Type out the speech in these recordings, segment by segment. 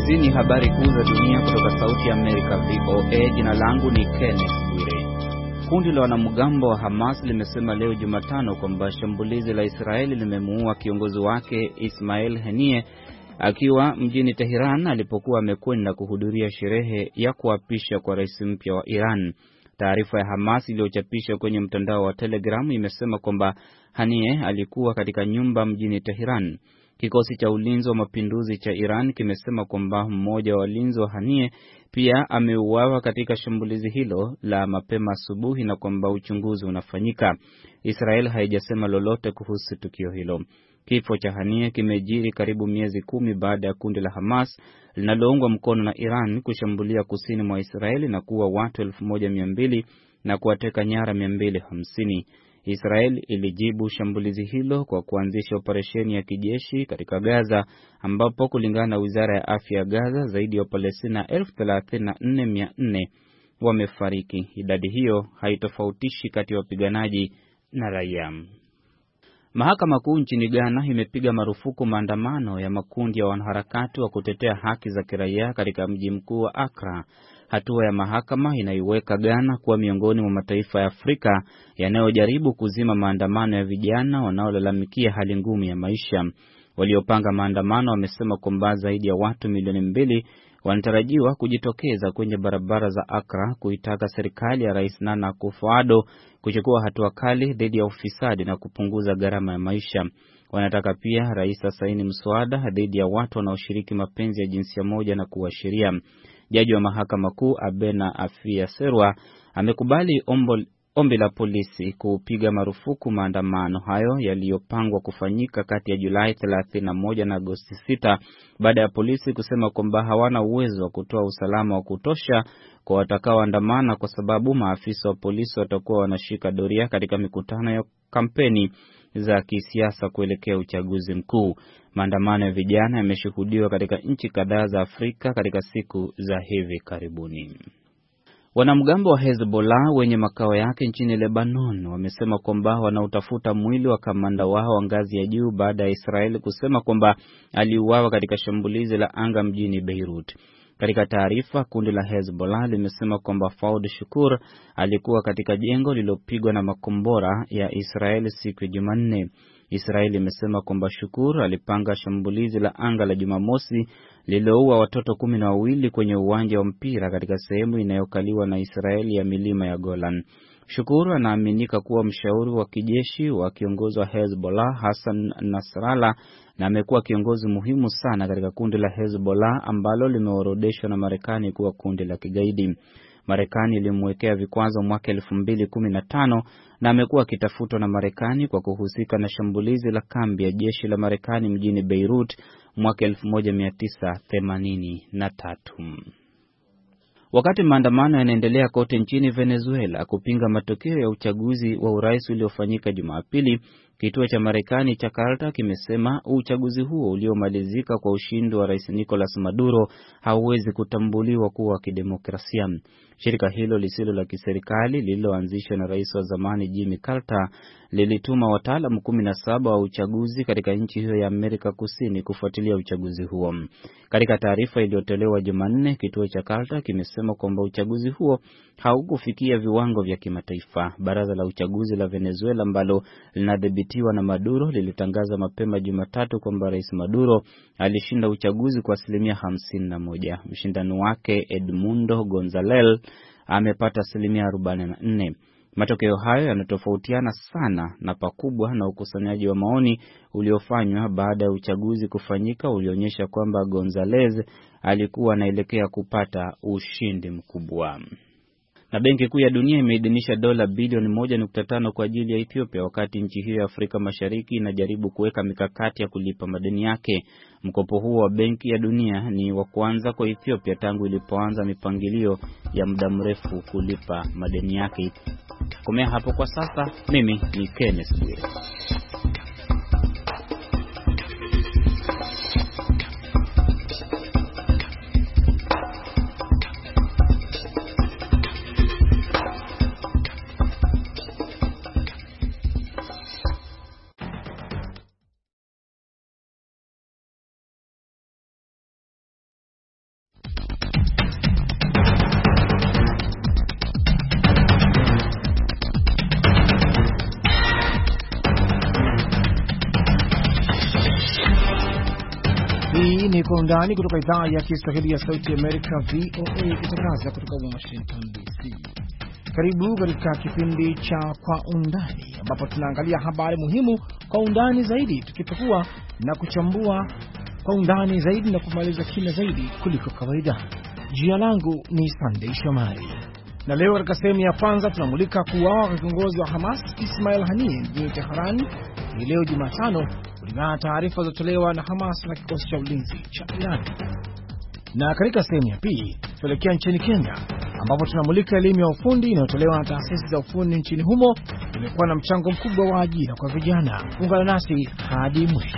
Hizi ni habari kuu za dunia kutoka Sauti ya Amerika VOA. Jina langu ni Kenneth Bwire. Kundi la wanamgambo wa Hamas limesema leo Jumatano kwamba shambulizi la Israeli limemuua kiongozi wake Ismail Haniyeh akiwa mjini Tehran alipokuwa amekwenda kuhudhuria sherehe ya kuapisha kwa rais mpya wa Iran. Taarifa ya Hamas iliyochapishwa kwenye mtandao wa Telegram imesema kwamba Haniyeh alikuwa katika nyumba mjini Tehran. Kikosi cha ulinzi wa mapinduzi cha Iran kimesema kwamba mmoja wa walinzi wa Haniyeh pia ameuawa katika shambulizi hilo la mapema asubuhi na kwamba uchunguzi unafanyika. Israel haijasema lolote kuhusu tukio hilo. Kifo cha Haniyeh kimejiri karibu miezi 10 baada ya kundi la Hamas linaloungwa mkono na Iran kushambulia kusini mwa Israeli na kuua watu 1200 na kuwateka nyara 250. Israel ilijibu shambulizi hilo kwa kuanzisha operesheni ya kijeshi katika Gaza, ambapo kulingana na Wizara ya Afya ya Gaza zaidi ya Palestina 34,400 wamefariki. Idadi hiyo haitofautishi kati ya wapiganaji na raia. Mahakama Kuu nchini Ghana imepiga marufuku maandamano ya makundi ya wanaharakati wa kutetea haki za kiraia katika mji mkuu wa Accra. Hatua ya mahakama inaiweka Ghana kuwa miongoni mwa mataifa ya Afrika yanayojaribu kuzima maandamano ya vijana wanaolalamikia hali ngumu ya maisha. Waliopanga maandamano wamesema kwamba zaidi ya watu milioni 2 wanatarajiwa kujitokeza kwenye barabara za Accra kuitaka serikali ya Rais Nana Akufo-Addo kuchukua hatua kali dhidi ya ufisadi na kupunguza gharama ya maisha. Wanataka pia rais asaini mswada dhidi ya watu wanaoshiriki mapenzi ya jinsia moja na kuwa sheria. Jaji wa mahakama kuu Abena Afia Serwa amekubali ombi la polisi kupiga marufuku maandamano hayo yaliyopangwa kufanyika kati ya Julai 31 na Agosti 6 baada ya polisi kusema kwamba hawana uwezo wa kutoa usalama wa kutosha kwa watakaoandamana kwa sababu maafisa wa polisi watakuwa wanashika doria katika mikutano ya kampeni za kisiasa kuelekea uchaguzi mkuu. Maandamano ya vijana yameshuhudiwa katika nchi kadhaa za Afrika katika siku za hivi karibuni. Wanamgambo wa Hezbollah wenye makao yake nchini Lebanon wamesema kwamba wanautafuta mwili wa kamanda wao wa ngazi ya juu baada ya Israeli kusema kwamba aliuawa katika shambulizi la anga mjini Beirut. Katika taarifa, kundi la Hezbollah limesema kwamba Fouad Shukur alikuwa katika jengo lililopigwa na makombora ya Israeli siku ya Jumanne. Israeli imesema kwamba Shukur alipanga shambulizi la anga la Jumamosi lililoua watoto 12 kwenye uwanja wa mpira katika sehemu inayokaliwa na Israeli ya milima ya Golan. Shukur anaaminika kuwa mshauri wa kijeshi wa kiongozi wa Hezbollah Hassan Nasrallah na amekuwa kiongozi muhimu sana katika kundi la Hezbollah ambalo limeorodeshwa na Marekani kuwa kundi la kigaidi. Marekani ilimwekea vikwazo mwaka 2015 na amekuwa akitafutwa na Marekani kwa kuhusika na shambulizi la kambi ya jeshi la Marekani mjini Beirut mwaka 1983. Wakati maandamano yanaendelea kote nchini Venezuela kupinga matokeo ya uchaguzi wa urais uliofanyika Jumapili, kituo cha Marekani cha Carter kimesema uchaguzi huo uliomalizika kwa ushindi wa Rais Nicolas Maduro hauwezi kutambuliwa kuwa kidemokrasia. Shirika hilo lisilo la kiserikali lililoanzishwa na rais wa zamani Jimmy Carter lilituma wataalamu 17 wa uchaguzi katika nchi hiyo ya Amerika Kusini kufuatilia uchaguzi huo. Katika taarifa iliyotolewa Jumanne, kituo cha Carter kimesema kwamba uchaguzi huo haukufikia viwango vya kimataifa. Baraza la uchaguzi la Venezuela ambalo linadhibitiwa na Maduro lilitangaza mapema Jumatatu kwamba Rais Maduro alishinda uchaguzi kwa 51%. Mshindani wake Edmundo Gonzalez amepata 44%. Matokeo hayo yanatofautiana sana na pakubwa na ukusanyaji wa maoni uliofanywa baada ya uchaguzi kufanyika ulionyesha kwamba Gonzalez alikuwa anaelekea kupata ushindi mkubwa. Na Benki Kuu ya Dunia imeidhinisha dola bilioni 1.5 kwa ajili ya Ethiopia wakati nchi hiyo ya Afrika Mashariki inajaribu kuweka mikakati ya kulipa madeni yake. Mkopo huo wa Benki ya Dunia ni wa kwanza kwa Ethiopia tangu ilipoanza mipangilio ya muda mrefu kulipa madeni yake. Komea hapo kwa sasa, mimi ni Kenneth Bwire. Kwa Undani kutoka idhaa ya Kiswahili ya Sauti ya Amerika VOA ikitangaza kutoka Washington DC. Karibu katika kipindi cha Kwa Undani ambapo tunaangalia habari muhimu kwa undani zaidi, tukipekua na kuchambua kwa undani zaidi na kumaliza kina zaidi kuliko kawaida. Jina langu ni Sunday Shomari. Na leo katika sehemu ya kwanza tunamulika kuuawa kwa kiongozi wa Hamas Ismail Haniyeh mjini Tehran hii leo Jumatano, kulingana na taarifa zilizotolewa na Hamas na kikosi cha ulinzi cha Iran. Na katika sehemu ya pili tuelekea nchini Kenya ambapo tunamulika elimu ya ufundi inayotolewa na taasisi za ufundi nchini humo imekuwa na mchango mkubwa wa ajira kwa vijana. Ungana nasi hadi mwisho.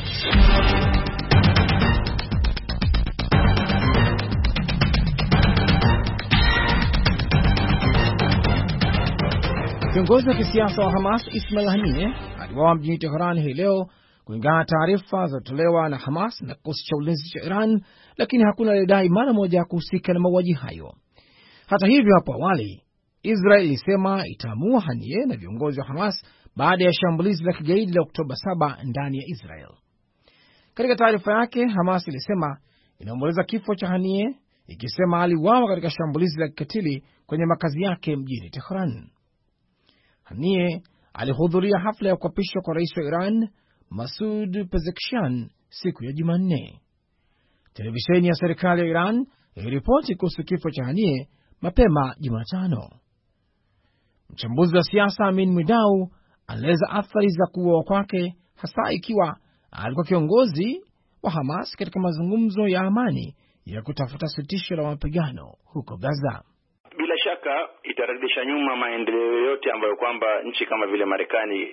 Kiongozi wa kisiasa wa Hamas Ismail Haniyeh aliuawa mjini Tehran hii leo, kulingana na taarifa zilizotolewa na Hamas na kikosi cha ulinzi cha Iran, lakini hakuna aliyedai mara moja kuhusika na mauaji hayo. Hata hivyo, hapo awali Israel ilisema itaamua Haniyeh na viongozi wa Hamas baada ya shambulizi la kigaidi la Oktoba 7 ndani ya Israel. Katika taarifa yake, Hamas ilisema inaomboleza kifo cha Haniyeh, ikisema aliuawa katika shambulizi la kikatili kwenye makazi yake mjini Tehran. Haniyeh alihudhuria hafla ya kuapishwa kwa rais wa Iran Masoud Pezeshkian siku ya Jumanne. Televisheni ya serikali ya Iran iliripoti kuhusu kifo cha Haniyeh mapema Jumatano. Mchambuzi wa siasa Amin Mwidau anaeleza athari za kuuawa kwake, hasa ikiwa alikuwa kiongozi wa Hamas katika mazungumzo ya amani ya kutafuta sitisho la mapigano huko Gaza. Bila shaka itarudisha nyuma maendeleo yote ambayo kwamba nchi kama vile Marekani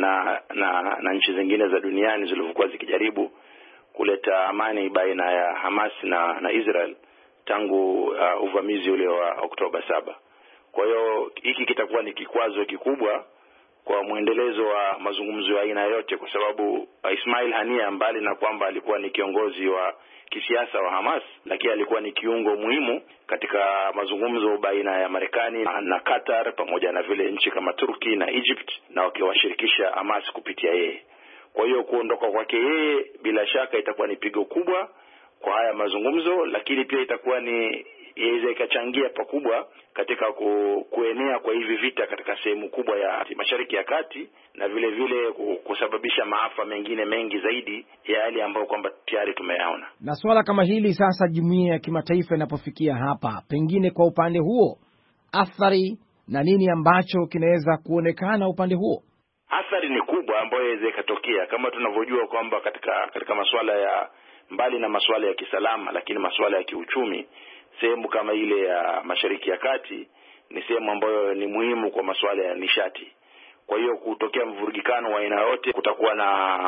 na nchi zingine za duniani zilivyokuwa zikijaribu kuleta amani baina ya Hamas na Israel tangu uvamizi ule wa Oktoba 7. Kwa hiyo hiki kitakuwa ni kikwazo kikubwa kwa muendelezo wa mazungumzo ya aina yote, kwa sababu Ismail Haniyeh mbali na kwamba alikuwa ni kiongozi wa kisiasa wa Hamas, lakini alikuwa ni kiungo muhimu katika mazungumzo baina ya Marekani na Qatar pamoja na vile nchi kama Turki na Egypt, na wakiwashirikisha Hamas kupitia yeye. Kwa hiyo kuondoka kwake yeye bila shaka itakuwa ni pigo kubwa kwa haya mazungumzo, lakini pia itakuwa ni iweze ikachangia pakubwa katika kuenea kwa hivi vita katika sehemu kubwa ya Mashariki ya Kati, na vile vile kusababisha maafa mengine mengi zaidi ya yale ambayo kwamba tayari tumeyaona. Na swala kama hili sasa, jumuiya ya kimataifa inapofikia hapa, pengine kwa upande huo athari na nini ambacho kinaweza kuonekana upande huo? Athari ni kubwa ambayo inaweza ikatokea, kama tunavyojua kwamba katika masuala ya mbali na masuala ya kisalama, lakini masuala ya kiuchumi, sehemu kama ile ya Mashariki ya Kati ni sehemu ambayo ni muhimu kwa masuala ya nishati. Kwa hiyo kutokea mvurugikano wa aina yote, kutakuwa na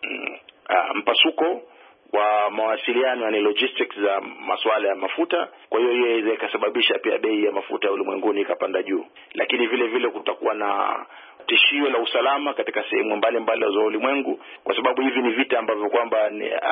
mpasuko wa mawasiliano na logistics za masuala ya mafuta. Kwa hiyo inaweza ikasababisha pia bei ya mafuta ulimwenguni ikapanda juu, lakini vile vile kutakuwa na tishio la usalama katika sehemu mbalimbali za ulimwengu, kwa sababu hivi ni vita ambavyo kwamba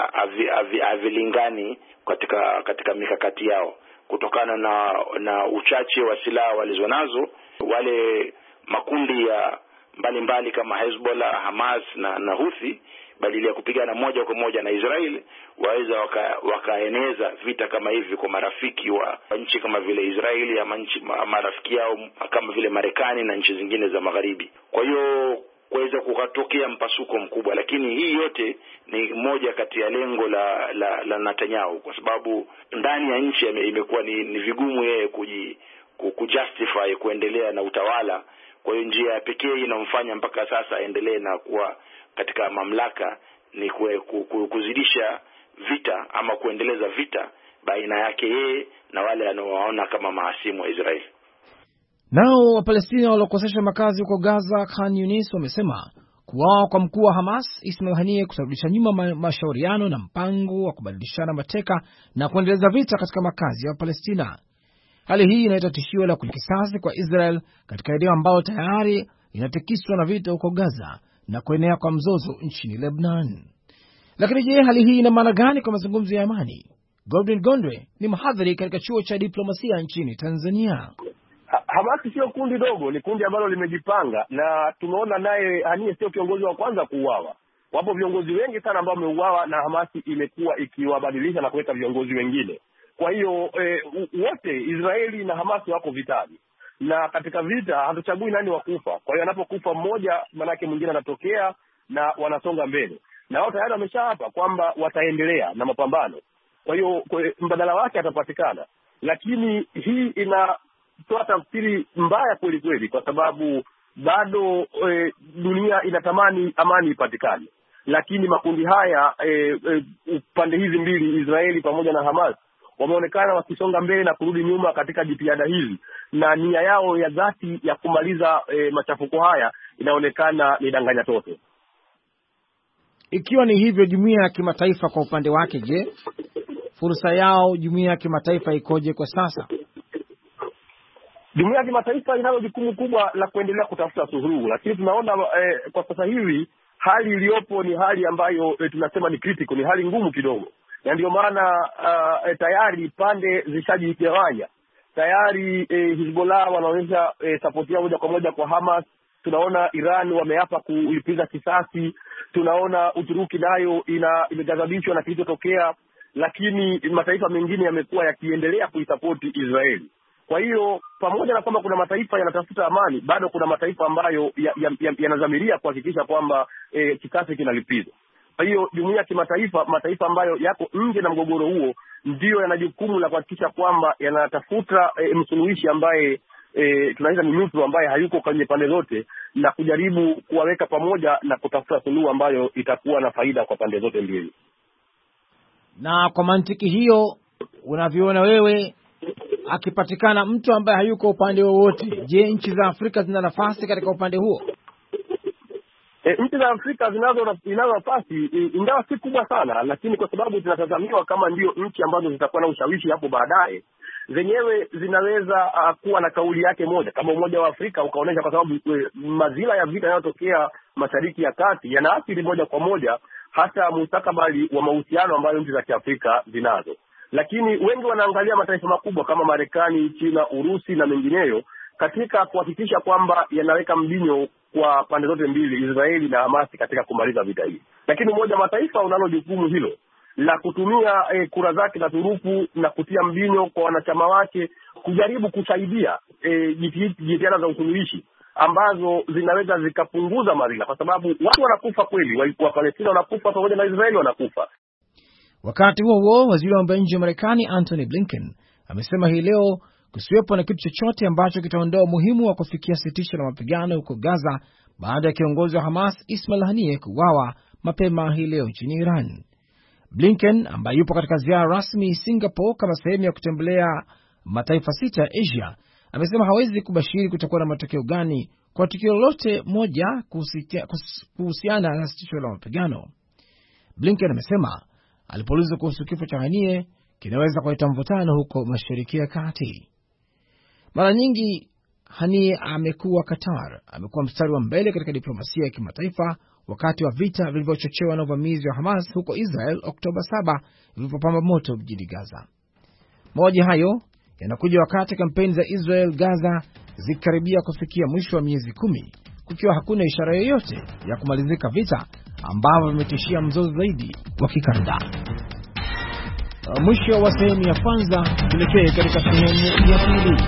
havilingani katika mikakati yao, kutokana na uchache wa silaha walizonazo. Wale makundi ya mbalimbali kama Hezbollah, Hamas na Houthi, badala ya kupigana moja kwa moja na Israeli, waweza wakaeneza vita kama hivi kwa marafiki wa nchi kama vile Israeli, ama marafiki yao kama vile Marekani na nchi zingine za magharibi. Kwa hiyo kuweza kukatokea mpasuko mkubwa, lakini hii yote ni moja kati ya lengo la Netanyahu, kwa sababu ndani ya nchi imekuwa ni vigumu yeye kujustify kuendelea na utawala. Kwa hiyo njia pekee inamfanya mpaka sasa aendelee na kuwa katika mamlaka ni kuzidisha vita ama kuendeleza vita baina yake yeye na wale anaowaona kama mahasimu wa Israeli. Nao Wapalestina waliokosesha makazi huko Gaza, Khan Yunis, wamesema kuuawa kwa mkuu wa Hamas Ismail Haniyeh kusababisha nyuma mashauriano na mpango wa kubadilishana mateka na kuendeleza vita katika makazi ya Wapalestina. Hali hii inaleta tishio la kisasi kwa Israel katika eneo ambalo tayari inatikiswa na vita huko Gaza na kuenea kwa mzozo nchini Lebanon. Lakini je, hali hii ina maana gani kwa mazungumzo ya amani? Godwin Gondwe ni mhadhiri katika chuo cha diplomasia nchini Tanzania. Hamasi sio kundi dogo, ni kundi ambalo limejipanga, na tumeona naye Haniyeh sio kiongozi wa kwanza kuuawa. Wapo viongozi wengi sana ambao wameuawa na Hamasi imekuwa ikiwabadilisha na kuweka viongozi wengine. Kwa hiyo wote Israeli na Hamasi wako vitani, na katika vita hatuchagui nani wakufa. Kwa hiyo anapokufa mmoja, manake mwingine anatokea na wanasonga mbele, na wao tayari wameshaapa kwamba wataendelea na mapambano. Kwa hiyo mbadala wake atapatikana, lakini hii inatoa tafsiri mbaya kweli kweli, kwa sababu bado dunia inatamani amani ipatikane, lakini makundi haya pande hizi mbili, Israeli pamoja na Hamas, wameonekana wakisonga mbele na kurudi nyuma katika jitihada hizi, na nia yao ya dhati ya kumaliza machafuko haya inaonekana ni danganya toto. Ikiwa ni hivyo, jumuiya ya kimataifa kwa upande wake, je, fursa yao jumuiya ya kimataifa ikoje kwa sasa? Jumuiya ya kimataifa inayo jukumu kubwa la kuendelea kutafuta suluhu, lakini tunaona kwa sasa hivi hali iliyopo ni hali ambayo tunasema ni critical, ni hali ngumu kidogo, na ndio maana tayari pande zishajigawanya. Tayari Hezbollah wanaonyesha sapoti yao moja kwa moja kwa Hamas. Tunaona Iran wameapa kulipiza kisasi. Tunaona Uturuki nayo imeghadhabishwa na kilichotokea, lakini mataifa mengine yamekuwa yakiendelea kuisapoti Israeli. Kwa hiyo pamoja na kwamba kuna mataifa yanatafuta amani, bado kuna mataifa ambayo yanadhamiria kuhakikisha kwamba kisasi kinalipizwa. Kwa hiyo jumuiya ya kimataifa, mataifa ambayo yako nje na mgogoro huo, ndio yana jukumu la kuhakikisha kwamba yanatafuta msuluhishi ambaye tunaweza ni neutral, ambaye hayuko kwenye pande zote, na kujaribu kuwaweka pamoja na kutafuta suluhu ambayo itakuwa na faida kwa pande zote mbili. Na kwa mantiki hiyo, unavyoona wewe, akipatikana mtu ambaye hayuko upande wowote, je, nchi za Afrika zina nafasi katika upande huo? Nchi za Afrika zinazo nafasi, ingawa si kubwa sana, lakini kwa sababu zinatazamiwa kama ndio nchi ambazo zitakuwa na ushawishi hapo baadaye, zenyewe zinaweza kuwa na kauli yake moja, kama Umoja wa Afrika ukaonesha, kwa sababu mazila ya vita yanayotokea Mashariki ya Kati yanaathiri moja kwa moja hata mustakabali wa mahusiano ambayo nchi za Kiafrika zinazo. Lakini wengi wanaangalia mataifa makubwa kama Marekani, China, Urusi na mengineyo katika kuhakikisha kwamba yanaweka mbinyo kwa pande zote mbili, Israeli na Hamasi, katika kumaliza vita hii. Lakini Umoja wa Mataifa unalo jukumu hilo la kutumia kura zake na turufu na kutia mbinyo kwa wanachama wake kujaribu kusaidia jitihada za usuluhishi ambazo zinaweza zikapunguza madhila, kwa sababu watu wanakufa kweli, wa Palestina wanakufa pamoja na Israeli wanakufa. Wakati huo huo, waziri wa mambo ya nje wa Marekani Antony Blinken amesema hii leo kusiwepo na kitu chochote ambacho kitaondoa umuhimu wa kufikia sitisho la mapigano huko Gaza baada ya kiongozi wa Hamas Ismail Haniyeh kuuawa mapema hii leo nchini Iran. Blinken, ambaye yupo katika ziara rasmi Singapore kama sehemu ya kutembelea mataifa 6 ya Asia, amesema hawezi kubashiri kutakuwa na matokeo gani kwa tukio lolote moja kuhusiana na sitisho la mapigano. Blinken amesema alipoulizwa kuhusu kifo cha Haniyeh kinaweza kuleta mvutano huko Mashariki ya Kati. Mara nyingi Haniyeh amekuwa Qatar, amekuwa mstari wa mbele katika diplomasia ya kimataifa wakati wa vita vilivyochochewa na uvamizi wa Hamas huko Israel Oktoba 7 vilipopamba moto mjini Gaza. Moja hayo yanakuja wakati kampeni za Israel Gaza zikaribia kufikia mwisho wa miezi 10, kukiwa hakuna ishara yoyote ya kumalizika vita ambavyo vimetishia mzozo zaidi wa kikanda. Mwisho wa sehemu ya kwanza, tuelekee katika sehemu ya pili.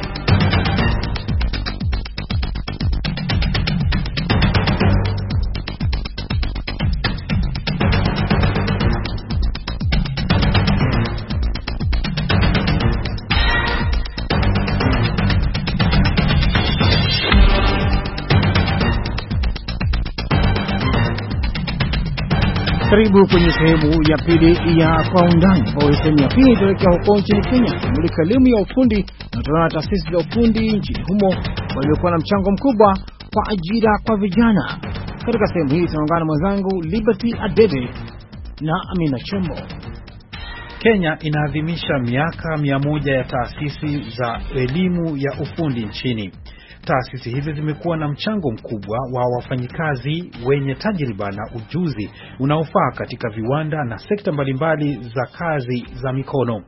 Karibu kwenye sehemu ya pili ya Kwa Undani. Kwa sehemu ya pili tuelekea huko nchini Kenya kumulika elimu ya ufundi na tunaona taasisi za ufundi nchini humo waliokuwa na mchango mkubwa kwa ajira kwa vijana. Katika sehemu hii tunaungana na mwenzangu Liberty Adede na Amina Chombo. Kenya inaadhimisha miaka 100 ya taasisi za elimu ya ufundi nchini. Taasisi hizi zimekuwa na mchango mkubwa wa wafanyikazi wenye tajriba na ujuzi unaofaa katika viwanda na sekta mbalimbali za kazi za mikono.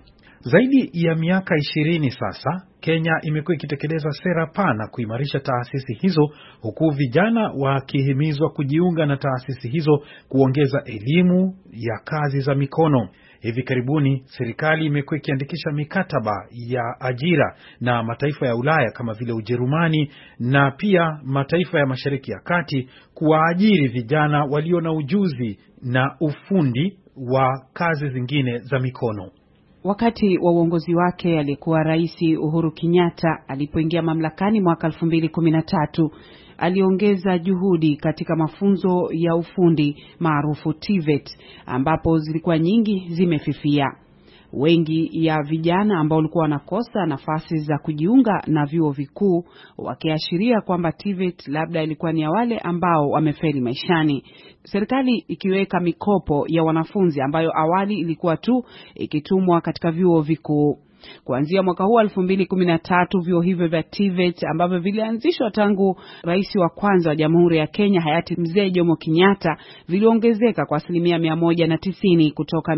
Zaidi ya miaka 20 sasa, Kenya imekuwa ikitekeleza sera pana kuimarisha taasisi hizo, huku vijana wakihimizwa kujiunga na taasisi hizo kuongeza elimu ya kazi za mikono. Hivi karibuni serikali imekuwa ikiandikisha mikataba ya ajira na mataifa ya Ulaya kama vile Ujerumani na pia mataifa ya Mashariki ya Kati kuwaajiri vijana walio na ujuzi na ufundi wa kazi zingine za mikono. Wakati wa uongozi wake aliyekuwa Rais Uhuru Kenyatta alipoingia mamlakani mwaka 2013, aliongeza juhudi katika mafunzo ya ufundi maarufu TVET, ambapo zilikuwa nyingi zimefifia. Wengi ya vijana ambao walikuwa wanakosa nafasi za kujiunga na vyuo vikuu wakiashiria kwamba TVET labda ilikuwa ni ya wale ambao wamefeli maishani. Serikali ikiweka mikopo ya wanafunzi ambayo awali ilikuwa tu ikitumwa katika vyuo vikuu. Kuanzia mwaka huu 2013, vyuo hivyo vya TVET ambavyo vilianzishwa tangu rais wa kwanza wa Jamhuri ya Kenya hayati Mzee Jomo Kenyatta viliongezeka kwa 190 kutoka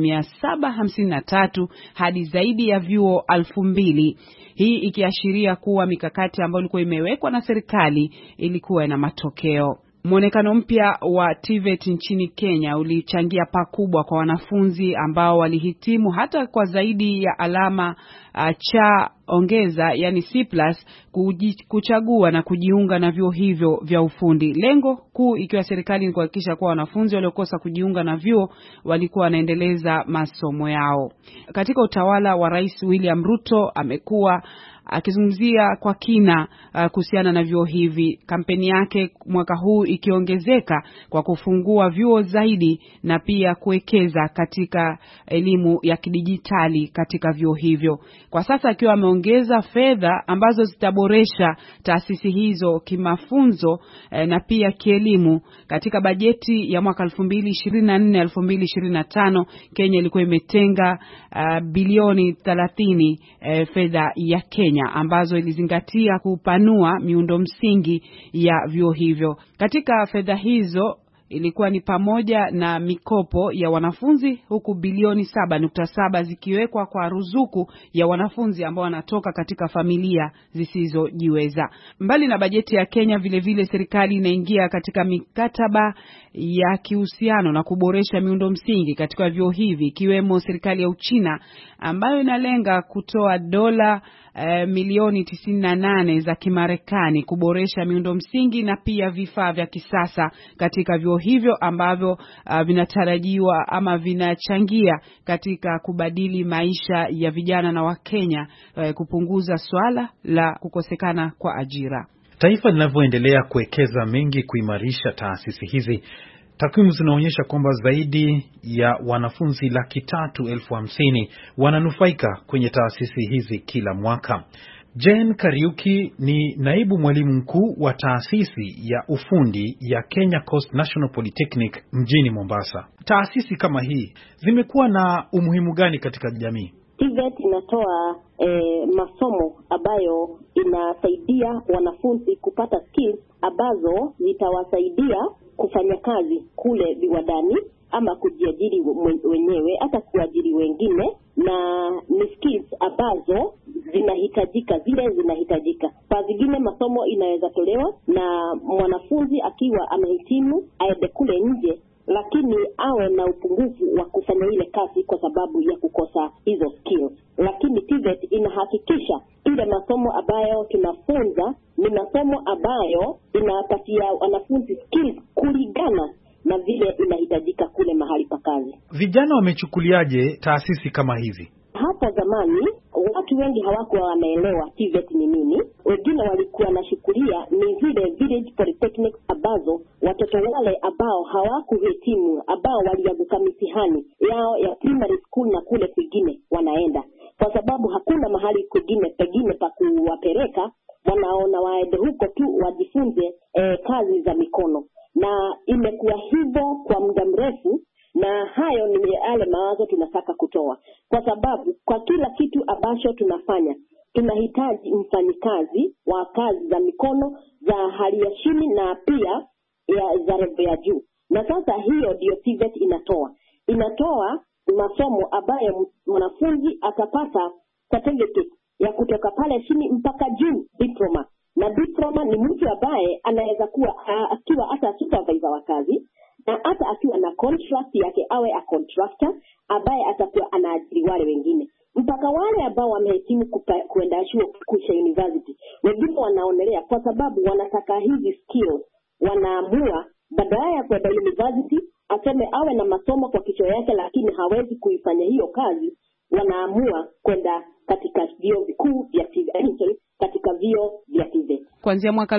753 hadi zaidi ya vyuo 2000. Hii ikiashiria kuwa mikakati ambayo ilikuwa imewekwa na serikali ilikuwa ina matokeo. Muonekano mpya wa TVET nchini Kenya ulichangia pakubwa kwa wanafunzi ambao walihitimu hata kwa zaidi ya alama cha ongeza, yani C+, kuchagua na kujiunga na vyuo hivyo vya ufundi. Lengo kuu ikiwa serikali ni kuhakikisha kuwa wanafunzi waliokosa kujiunga na vyuo walikuwa wanaendeleza masomo yao. Katika utawala wa Rais William Ruto amekuwa akizungumzia kwa kina kuhusiana na vyuo hivi. Kampeni yake mwaka huu ikiongezeka kwa kufungua vyuo zaidi na pia kuwekeza katika elimu ya kidijitali katika vyuo hivyo. Kwa sasa akiwa ameongeza fedha ambazo zitaboresha taasisi hizo kimafunzo na pia kielimu. Katika bajeti ya mwaka 2024-2025 Kenya ilikuwa imetenga bilioni 30 fedha ya Kenya ambazo ilizingatia kupanua miundo msingi ya vyuo hivyo. Katika fedha hizo ilikuwa ni pamoja na mikopo ya wanafunzi, huku bilioni 7.7 zikiwekwa kwa ruzuku ya wanafunzi ambao wanatoka katika familia zisizojiweza. Mbali na bajeti ya Kenya, vile vile serikali inaingia katika mikataba ya kihusiano na kuboresha miundo msingi katika vyuo hivi, ikiwemo serikali ya Uchina ambayo inalenga kutoa dola milioni 98 za Kimarekani kuboresha miundo msingi na pia vifaa vya kisasa katika vyuo hivyo ambavyo vinatarajiwa ama vinachangia katika kubadili maisha ya vijana na Wakenya, kupunguza swala la kukosekana kwa ajira. Taifa linavyoendelea kuwekeza mengi kuimarisha taasisi hizi, takwimu zinaonyesha kwamba zaidi ya wanafunzi 350,000 wananufaika kwenye taasisi hizi kila mwaka. Jane Kariuki ni naibu mwalimu mkuu wa taasisi ya ufundi ya Kenya Coast National Polytechnic mjini Mombasa. Taasisi kama hii zimekuwa na umuhimu gani katika jamii? TVET inatoa masomo ambayo inasaidia wanafunzi kupata skills ambazo zitawasaidia kufanya kazi kule viwandani ama kujiajiri wenyewe, hata kuajiri wengine, na ni skills ambazo zinahitajika. Kwa zingine masomo inaweza tolewa na mwanafunzi akiwa amehitimu aende kule nje, lakini awe na upungufu wa kufanya ile kazi kwa sababu ya kukosa hizo skills. Lakini TVET inahakikisha ile masomo ambayo tunafunza ni masomo ambayo inapatia wanafunzi skills kulingana na vile inahitajika kule mahali pa kazi. Vijana wamechukuliaje taasisi kama hizi? Hapo zamani watu wengi hawakuwa wanaelewa TVET ni nini. Wengine walikuwa wanashukulia ni vile village polytechnics ambazo watoto wale ambao hawakuhitimu, ambao walianguka mitihani yao ya primary school na kule kwingine wanaenda, kwa sababu hakuna mahali kwingine pengine pa kuwapeleka, wanaona waende huko tu wajifunze kazi za mikono. Na imekuwa hivyo kwa muda mrefu, na hayo ni yale mawazo tunataka kutoa, kwa sababu kwa kila kitu ambacho tunafanya tunahitaji mfanyikazi wa kazi za mikono za hali ya chini na pia za level ya juu. Na sasa hiyo ndio TVET inatoa masomo ambayo mwanafunzi atapata certificate ya kutoka pale chini mpaka juu diploma. Na diploma ni mtu ambaye anaweza kuwa akiwa hata supervisor wa kazi, na hata akiwa na contract yake awe a contractor ambaye atakuwa anaajiri wale wengine. Mpaka wale ambao wamehitimu kuenda chuo kikuu cha university, wengine wanaonelea kwa sababu wanataka hizi skills, wanaamua badala ya kwenda university aseme awe na masomo kwa kichwa yake lakini hawezi kuifanya hiyo kazi, wanaamua kwenda katika vyuo vikuu vya katika vyuo vya TVET. Kuanzia mwaka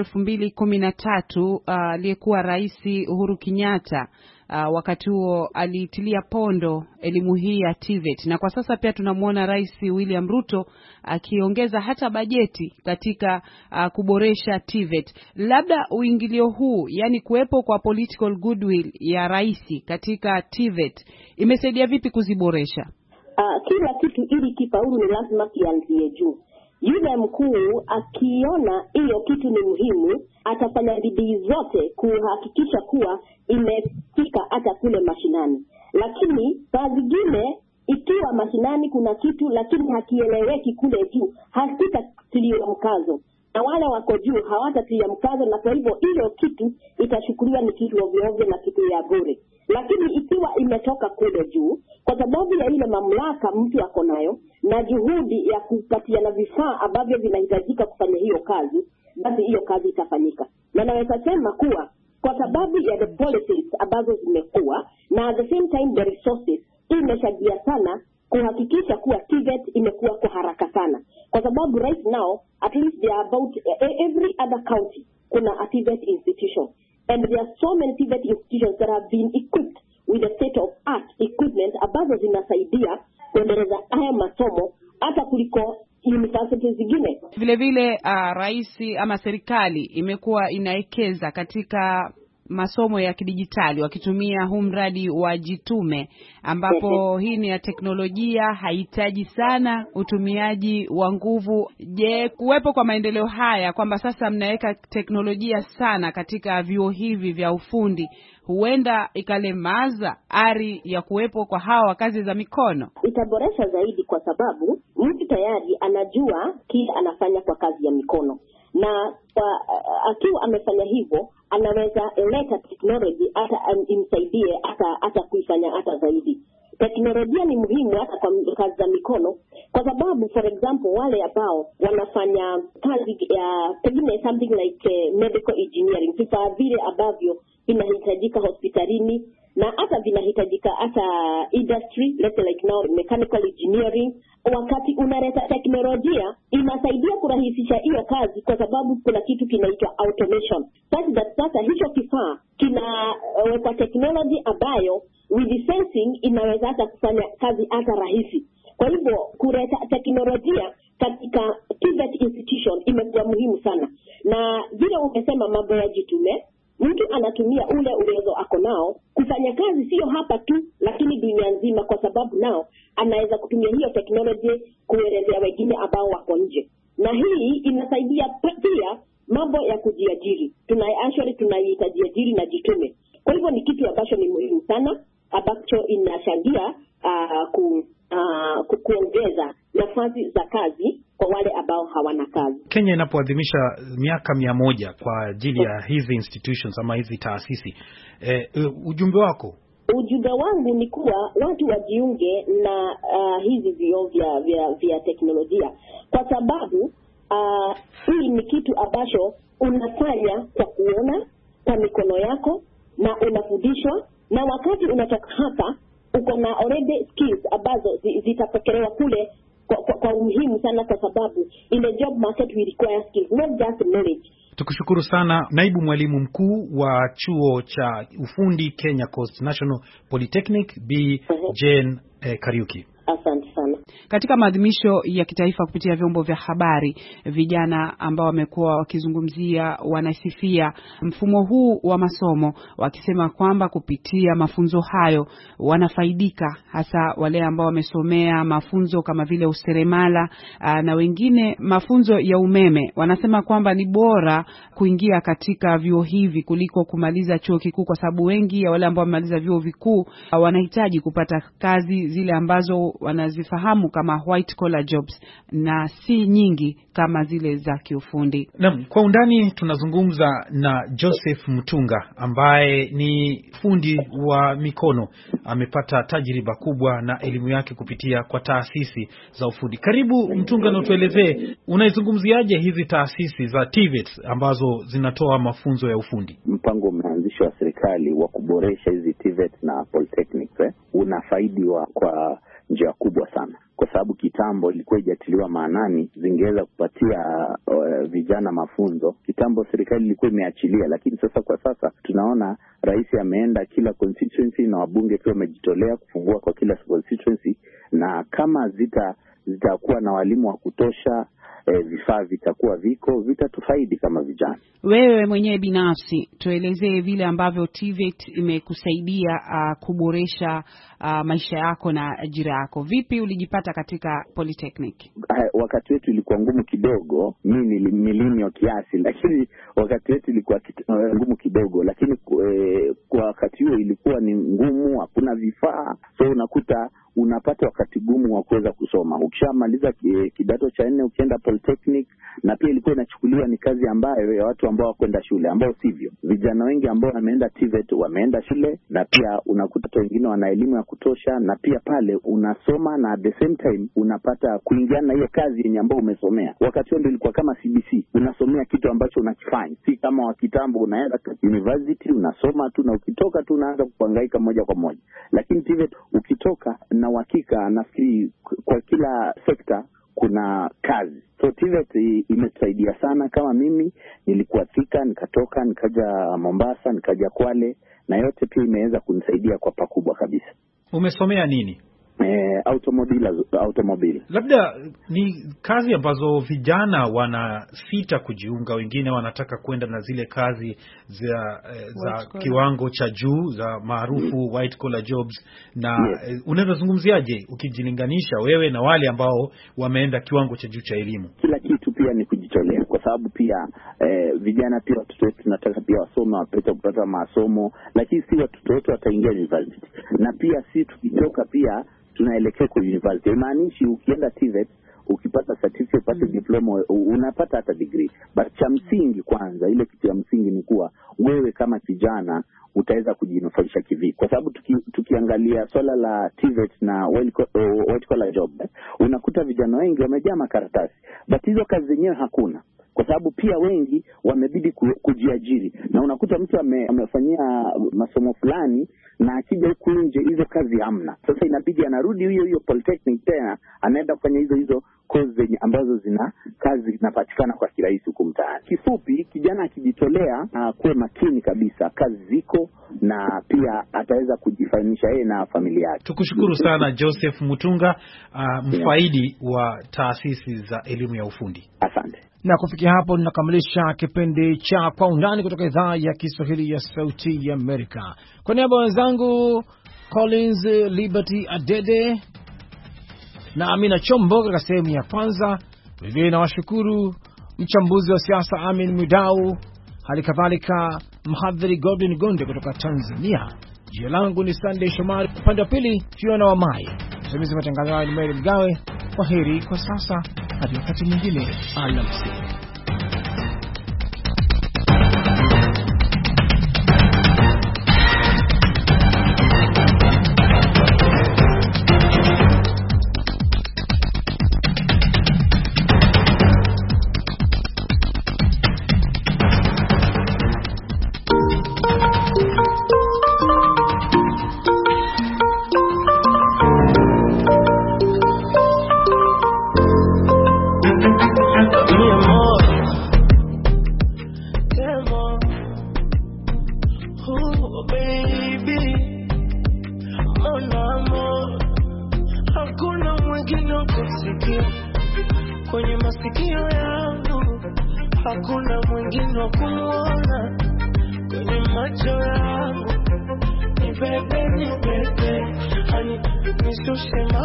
2013 aliyekuwa Rais Uhuru Kenyatta wakati huo alitilia pondo elimu hii ya TVET, na kwa sasa pia tunamuona Rais William Ruto akiongeza hata bajeti katika kuboresha TVET. Labda uingilio huu, yani kuwepo kwa political goodwill ya rais katika TVET, imesaidia vipi kuziboresha? Kila kitu ili kifaulu ni lazima kianzie juu. Yule mkuu akiona hiyo kitu ni muhimu, atafanya bidii zote kuhakikisha kuwa imefika hata kule mashinani. Lakini saa zingine ikiwa mashinani kuna kitu lakini hakieleweki kule juu, hakitatiliwa mkazo, na wale wako juu hawatatilia mkazo, na kwa hivyo hiyo kitu itashukuliwa ni kitu ovyo na kitu ya bure. Lakini ikiwa imetoka kule juu kwa sababu ya ile mamlaka mtu ako nayo na juhudi ya kupatia na vifaa ambavyo vinahitajika kufanya hiyo kazi, basi hiyo kazi itafanyika. Na naweza sema kuwa kwa sababu ya the policies ambazo zimekuwa na at the same time the resources, imesaidia sana kuhakikisha kuwa TVET imekuwa kwa haraka sana. Kwa sababu right now at least there are about every other county kuna a TVET institution. And there are so many TVET institutions that have been equipped with the state-of-art equipment ambazo zinasaidia kuendeleza haya masomo hata kuliko universities zingine. Vile vile rais ama serikali imekuwa inaekeza katika masomo ya kidijitali wakitumia huu mradi wa Jitume, ambapo hii ni ya teknolojia, haihitaji sana utumiaji wa nguvu. Je, kuwepo kwa maendeleo haya kwamba sasa mnaweka teknolojia sana katika vyuo hivi vya ufundi, huenda ikalemaza ari ya kuwepo kwa hawa kazi za mikono? Itaboresha zaidi kwa sababu mtu tayari anajua kile anafanya kwa kazi ya mikono, na akiwa amefanya hivyo anaweza leta technology hata imsaidie hata kuifanya hata zaidi. Teknolojia ni muhimu hata kwa kazi za mikono, kwa sababu for example wale ambao wanafanya kazi ya pengine something like medical engineering, vifaa vile ambavyo vinahitajika hospitalini na hata vinahitajika hata industry, let's say like now mechanical engineering, wakati unaleta teknolojia inasaidia kurahisisha hiyo kazi, kwa sababu kuna kitu kinaitwa automation. Sasa hicho kifaa kinawekwa technology ambayo with sensing inaweza hata kufanya kazi hata rahisi. Kwa hivyo kuleta teknolojia katika TVET institution imekuwa muhimu sana. Na vile umesema mambo ya Jitume, mtu anatumia ule uwezo ako nao kufanya kazi sio hapa tu lakini dunia nzima, kwa sababu nao anaweza kutumia hiyo technology kuelezea wengine ambao wako nje. Na hii inasaidia pia mambo ya kujiajiri. Tunaita jiajiri na Jitume. Kwa hivyo ni kitu ambacho ni muhimu sana, ambacho inashangia kuongeza nafasi za kazi kwa wale ambao hawana kazi. Kenya inapoadhimisha miaka 100 kwa ajili ya hizi institutions ama hizi taasisi, ujumbe wako? Ujumbe wangu ni kuwa watu wajiunge na hizi vyuo vya teknolojia, kwa sababu hii ni kitu ambacho unafanya kwa kuona kwa mikono yako na unafundishwa, na wakati unatoka hapa uko na already skills ambazo zitapokelewa kule kwa umuhimu sana, kwa sababu in the job market we require skills, not just knowledge. Tukushukuru sana naibu mwalimu mkuu wa chuo cha ufundi Kenya Coast National Polytechnic, Bi Jane Kariuki. Asante sana. Katika maadhimisho ya kitaifa kupitia vyombo vya habari, vijana ambao wamekuwa wakizungumzia wanasifia mfumo huu wa masomo, wakisema kwamba kupitia mafunzo hayo wanafaidika, hasa wale ambao wamesomea mafunzo kama vile useremala na wengine mafunzo ya umeme. Wanasema kwamba ni bora kuingia katika vyuo hivi kuliko kumaliza chuo kikuu, kwa sababu wengi ya wale ambao wamemaliza vyuo vikuu wanahitaji kupata kazi zile ambazo wanazifanya tunazifahamu kama white collar jobs na si nyingi kama zile za kiufundi. Naam, kwa undani tunazungumza na Joseph Mutunga ambaye ni fundi wa mikono. Amepata tajriba kubwa na elimu yake kupitia kwa taasisi za ufundi. Karibu Mutunga, na tuelezee unaizungumziaje hizi taasisi za TVET ambazo zinatoa mafunzo ya ufundi? Mpango umeanzishwa wa serikali wa kuboresha hizi TVET na polytechnics unafaidiwa kwa njia kubwa sana, kwa sababu kitambo ilikuwa ijatiliwa maanani zingeweza kupatia vijana mafunzo. Kitambo serikali ilikuwa imeachilia, lakini kwa sasa tunaona rais ameenda kila constituency na wabunge pia wamejitolea kufungua kwa kila constituency, na kama zitakuwa na walimu wa kutosha, vifaa vitakuwa vitatufaidi kama vijana. Wewe mwenyewe binafsi tuelezee vile ambavyo TVET imekusaidia kuboresha maisha yako na ajira yako. Vipi ulijipata katika polytechnic? Wakati wetu ilikuwa ngumu kidogo. Mimi ni millennial kiasi, lakini wakati wetu ilikuwa ngumu kidogo, lakini kwa wakati huo ilikuwa ni ngumu, hakuna vifaa. So unakuta unapata wakati gumu wa kuweza kusoma. Ukishamaliza kidato cha 4 ukienda polytechnic, na pia ilikuwa inachukuliwa ni kazi ambayo ya watu ambao wakwenda shule, ambao sivyo. Vijana wengi ambao wameenda TVET wameenda shule, na pia unakuta wengine wana elimu ya kutosha, na pia pale unasoma na at the same time unapata kuingiana na hiyo kazi yenye ambao umesomea. Wakati huo ndio ilikuwa kama CBC, unasomea kitu ambacho unakifanya, si kama wa kitambo unaenda university unasoma tu na ukitoka tu unaanza kuhangaika moja kwa moja. Lakini TVET ukitoka na uhakika, nafikiri kwa kila sekta kuna kazi. So TVET imetusaidia sana. Kama mimi nilikuwa Thika, nikatoka nikaja Mombasa, nikaja Kwale, na yote pia imeweza kunisaidia kwa pakubwa kabisa. Umesomea nini? Automobile. Labda ni kazi ambazo vijana wanasita kujiunga, wengine wanataka kwenda na zile kazi za kiwango cha juu za maarufu white collar jobs, na unaweza zungumziaje ukijilinganisha wewe na wale ambao wameenda kiwango cha juu cha elimu? Kila kitu pia ni kujitolea, kwa sababu pia vijana pia watoto wetu tunataka pia wasome, wapate kupata masomo, lakini si watoto wote wataingia university. Na pia si tukitoka pia tunaelekea kwa university. Maanishi ukienda TVET ukipata certificate, upate diploma, unapata hata degree. But cha msingi kwanza, ile kitu ya msingi ni kuwa wewe kama kijana utaweza kujinufaisha kivipi. Kwa sababu tukiangalia swala la TVET na white collar job, unakuta vijana wengi wamejaa makaratasi, but hizo kazi zenyewe hakuna. Kwa sababu pia wengi wamebidi kujiajiri, na unakuta mtu amefanyia masomo fulani na akija huku nje hizo kazi hamna. Sasa inabidi anarudi hiyo polytechnic tena, anaenda kufanya hizo course zenye ambazo zina kazi zinapatikana kwa kirahisi huko mtaani. Kifupi, kijana akijitolea kuwe makini kabisa, kazi ziko, na pia ataweza kujifanyisha yeye na familia yake. Tukushukuru sana Joseph Mutunga, mfaidi wa taasisi za elimu ya ufundi. Asante. Na kufikia hapo tunakamilisha kipindi cha Kwa Undani kutoka idhaa ya Kiswahili ya Sauti ya Amerika. Kwa niaba ya wenzangu Collins Liberty Adede na Amina Chombo katika sehemu ya kwanza, vile na washukuru mchambuzi wa siasa Amin Mwidau, hali kadhalika mhadhiri Golden Gonde kutoka Tanzania. Jina langu ni Sunday Shomari, upande wa pili Fiona wa Mai, msimamizi matangazo haya ni Mary Mgawe. Kwa heri kwa sasa, hadi wakati mwingine, alamsiki. Kwenye masikio yangu hakuna mwingine wa kumuona, kwenye macho yangu ni bebe, hani nishushe